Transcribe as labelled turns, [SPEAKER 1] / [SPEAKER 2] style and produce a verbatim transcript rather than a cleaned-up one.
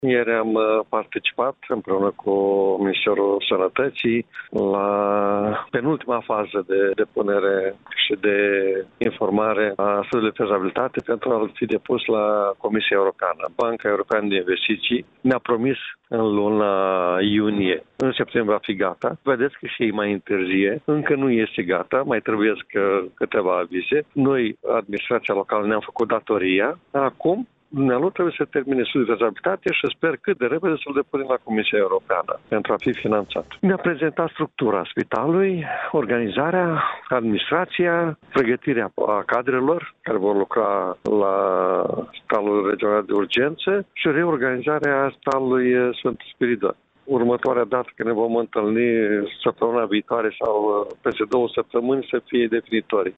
[SPEAKER 1] Ieri am participat împreună cu Ministerul Sănătății la penultima fază de depunere și de informare a studiului de fezabilitate pentru a fi depus la Comisia Europeană. Banca Europeană de Investiții ne-a promis în luna iunie, în septembrie va fi gata. Vedeți că și ei mai întârzie. Încă nu este gata, mai trebuie câteva avize. Noi, administrația locală, ne-am făcut datoria. Acum, dumnealui trebuie să termine studiul de fezabilitate și sper cât de repede să-l depunem la Comisia Europeană pentru a fi finanțat. Ne-a prezentat structura spitalului, organizarea, administrația, pregătirea a cadrelor care vor lucra la Spitalul Regional de Urgență și reorganizarea Spitalului Sfântul Spiridon. Următoarea dată când ne vom întâlni săptămâna viitoare sau peste două săptămâni să fie definitorii.